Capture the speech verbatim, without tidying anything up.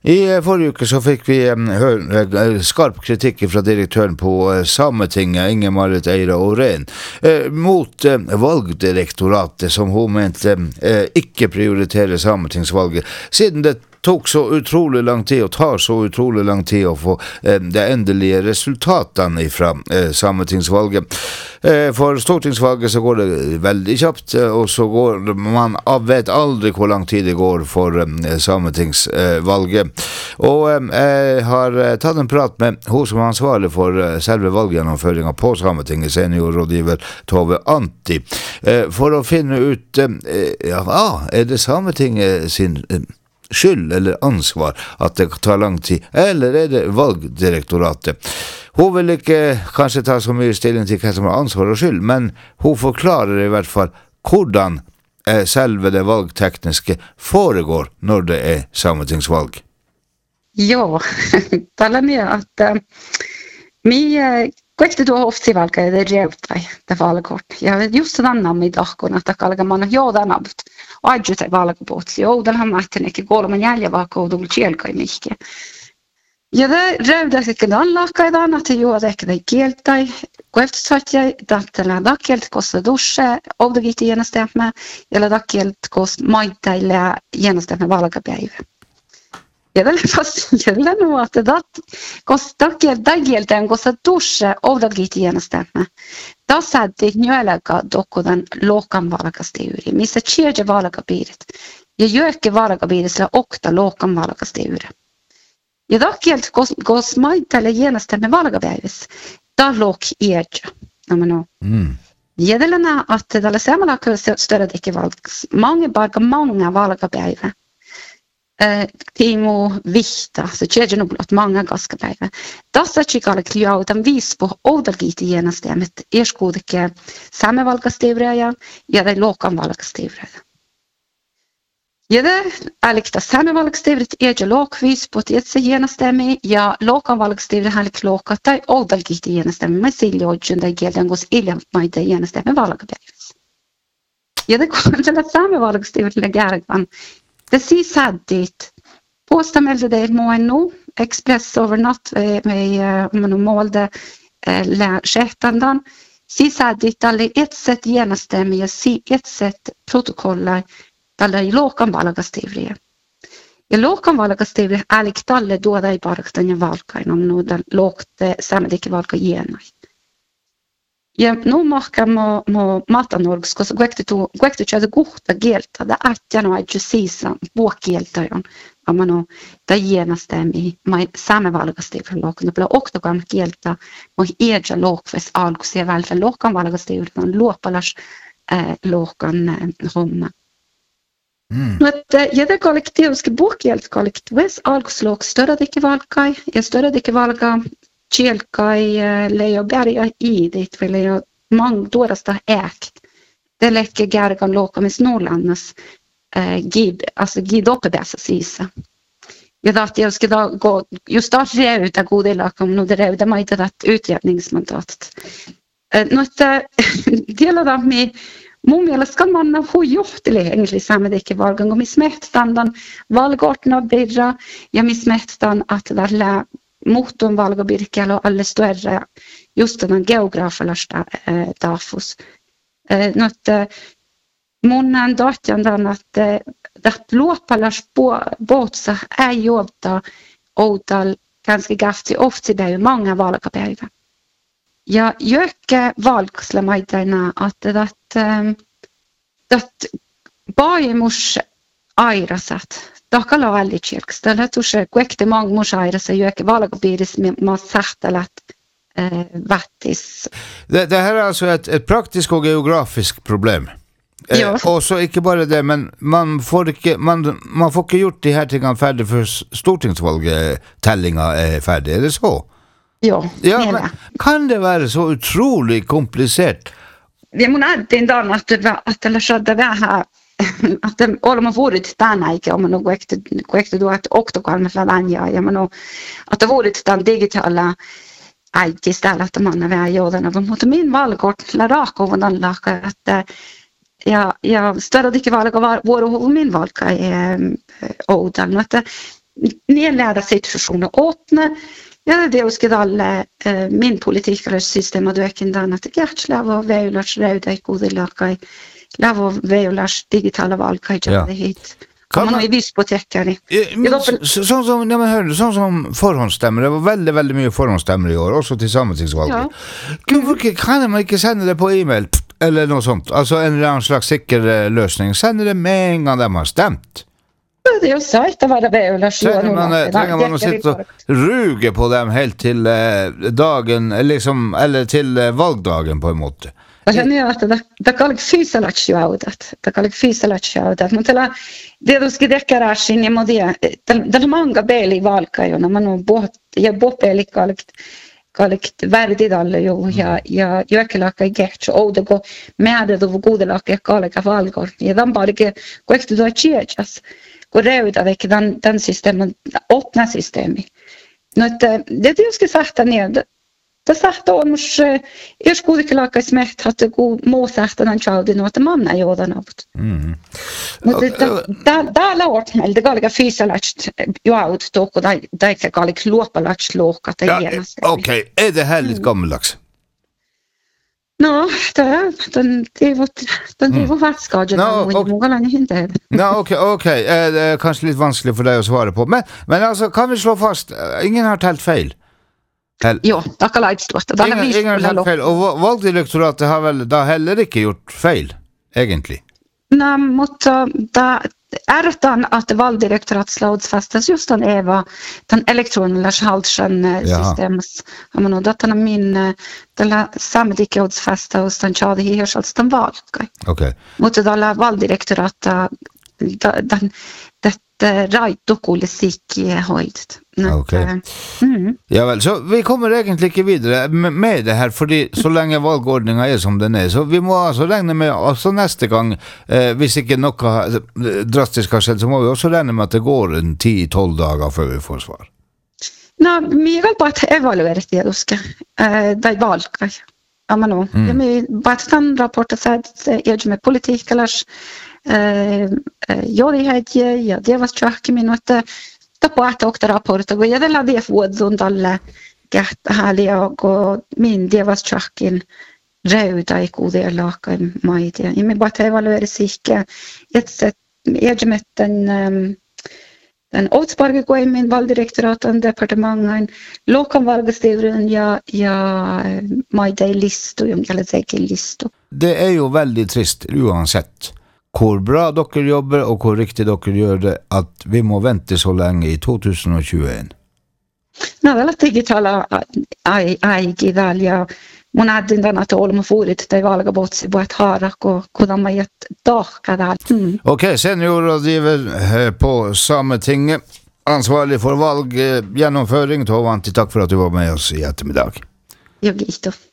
I forrige uke så fikk vi høre skarp kritikk fra direktøren på Sametinget, Inge-Marit Eira Åren, mot valgdirektoratet som hun mente ikke prioriterer sametingsvalget, siden det tok så utrolig lang tid og tar så utrolig lang tid å få eh, de endelige resultatene fra eh, sametingsvalget. Eh, for stortingsvalget så går det veldig kjapt, og så går man vet aldri hvor lang tid det går for eh, sametingsvalget. Og eh, jeg har tatt en prat med hun som er ansvarlig for eh, selve valggjennomføringen på Sametinget, seniorrådgiver Tove Antti, eh, for å finne ut eh, ja, ah, er det Sametinget sin eh, skyld eller ansvar at det tar lang tid, eller er det valgdirektoratet? Hun vil ikke kanskje ta så mye stilling til hva som er ansvar og skyld, men hun forklarer i hvert fall hvordan eh, selve det valgtekniske foregår når det er sametingsvalg. Ja, talar med att uh, mi uh, Kuinka tuo ofsivalka ja reutai ta valkort. Ja just den namn idag kun att kalga man jo den abut. Ajut ta valkopot. Jo den har matten ikke går man jälja vaka och dul kielka i mycket. Ja det reuda sig kan laka idag att jo det kan kielta. Kuinka sagt jag att la dakielt kosta dusche och det gick igen stämma eller dakielt kost maita eller genomstämt med valkapäivä. Ja det fast gäller nog att det kostar dagielten kostar dusche och det gick igen stämma. Då satt det njölaga dokudan lokan valkasteuri. Missä tjärje valkapirit. Ja jöke valkapirit sillä okta lokan valkasteuri. Ja dagielt kos maita eller igen stämma valkapäiväs. Då lok erja. Ja men no. Mm. Jädelänä att det alla samma större icke valks. Många barka många valkapäivä. Timo vihta, så tjejer nog att många gaska päivä. Tässä chikalla kliautan vispo oudalgiiti genastemet erskuudike samme valkastevrejä ja de lokan valkastevrejä. Ja de alikta samme valkastevret eja lokvispo tietse genastemi ja lokan valkastevre halik loka tai oudalgiiti genastemi med siljojen de gelden gos iljamt maita genastemi valkapäiväs. Ja de kuuntele samme valkastevret lägärgan. Det siis dit påstamelde det månno express overnatt med med målde la sjettandan siis dit alle ett sätt genastämmiga si ett sätt protokollar alla i lokan valgastavria. I lokan valgastavria alik talle då där barktan valka inom nu där lågt samedike valka gena. Ja nu mahka mo mo matanorgs koska kuekti tu kuekti chada guhta gelta da atja no aj sisa buokielta on amano da genastemi mai same valgastavr lokna bla oktogan gelta mo eja lokves algo se väl för lokan valgastavr on lopalas eh lokan romma. Mm. Mutta jätä kollektiivske buokielt kollektiivis algos lok större dike valkai ja större dike valga Kielkai lejo berja i dit vill jag mång dårasta äkt. Det läcker gärgan loka med Snorlandes eh, gid, alltså gid uppe bäsa sisa. Jag dacht jag ska då gå just där reuta ut goda lakom nu det reuta mig det att utjämningsmandatet. Eh, något delar av mig Mummialla ska man få gjort det egentligen samedike valgång och med smättstandan valgårtna birra ja med smättstan att där lä motorn valga birkala och alla större just den geografersta eh, dafus. Eh, något eh, munnen dagen den att eh, det låpalas båtsa är jobba odal ganska gafti ofta det är många valga berga. Ja, jöke valgslamajtarna att det att det bara mors airasat. Dakala väldigt kyrk. Stället och så kvekte många mors airasa jöke valgabiris med mas sahtalat eh vattis. Det, det här är alltså ett, ett praktiskt och geografiskt problem. Ja. Eh, och så inte bara det, men man får inte man man får inte gjort det här till färdig för stortingsvalget tällinga är färdig, är det så? Ja, ja men kan det vara så otroligt komplicerat? Vi mun ajattelin dan att att det skedde vähän att det olemme vuodet tänä eikä om något ekte ekte då att oktokalme fladanja ja men att det vuodet den digitala äiti istället att man är jodana mutta min valkort la rako von laka att ja ja större dike valka var vår min valka är odal att nedleda situasjoner åpne. Ja, det er jo skal alle uh, min politikk eller system og du er ikke den at det er ikke lov å veilers rauda i gode lakai, lov å veilers digitale valgkai, ja det hit. Kan man ha i viss på tekkerne. Sånn som, ja, men hør, sånn som forhåndsstemmer, det var veldig, veldig mye forhåndsstemmer i år, også til sametingsvalget. Ja. Hvorfor kan man ikke sende det på e-mail, eller noe sånt? Altså en eller annen slags sikker løsning. Sende det med en gang de har stemt. Det er jo sagt å være veilers. Trenger man, trenger man å sitte og ruge på dem helt til eh, dagen, liksom, eller til eh, valgdagen på en måte? Jag känner ju att det det kan inte fysa lätt ju audet. Det kan inte fysa lätt ju audet. Men till det då ska det garage in i modie. Det det många bel i valka ju när man nog båt jag båt bel kallt kallt värde dalle ju jag jag jag kan laka get och det går med det då goda laka kallt valgår. Jag dan bara det går inte då tjejas. Går det ut av det den den systemen öppna systemet. Nåt det det ska sätta ner det sagt då mos är skulle inte laka smärt att det går må sätta den child nåt man är ju den åt. Mm. Men det där där låt mig det går att fysa lätt ju out då och det det kan gå att låpa lätt låka att det är. Okej, är det här lite gammaldags? No, det den det var den det var vaskad och många länge inte. Ja, okej, okej. Det är kanske lite vanskligt för dig att svara på. Men men alltså kan vi slå fast ingen har tällt fel. Hel jo, det kan jeg stå. Det er ingen, ingen har feil. Og valgdirektoratet har vel da heller ikke gjort feil, egentlig? Nei, måtte da er det at valgdirektoratet slåsfestes just den Eva, den elektroniske halvskjønn-systemet. Ja. Men da er min, det er samme de ikke ådsfestet hos den kjade her, så den valg. Ok. Måtte da la valgdirektoratet den dette rajtokolisik i høyt. Okay. Mm. Ja vel, så vi kommer egentlig ikke videre med, med det her, fordi så lenge valgordningen er som den er, så vi må altså regne med, altså neste gang, eh, hvis ikke noe drastisk har skjedd, så må vi også regne med at det går en ti til tolv dager før vi får svar. Nei, vi har bare evalueret det, husker jeg. De valgene. Ja, men nå. Mm. Vi bare den rapporten sett, er det med politikk, ellers eh, ja, det hadde, ja, det var strakk min, og det på att åkte rapport och jag det hade fått sånt alla gett härliga och min det var chacken röda i kode lakan mig det i mig bara evaluera sig ett sätt jag med den den åtsparge gå i min valdirektoraten departementen lokal valgstyrelsen ja ja mig det list och jag eller säga list. Det är ju väldigt trist uansett hvor bra dere jobber og hvor riktig dere gjør det, at vi må vente så lenge i to tusen og tjueen. No, väl digitala ai ai gidalia mun addin den att olma furit det valga bots på ett harak och kunna man ett daka där. Mm. Okej, seniorrådgiver på Sametinget, ansvarlig for valg, genomføring. Tove Antti, takk for at du var med oss i ettermiddag. Jag gick då.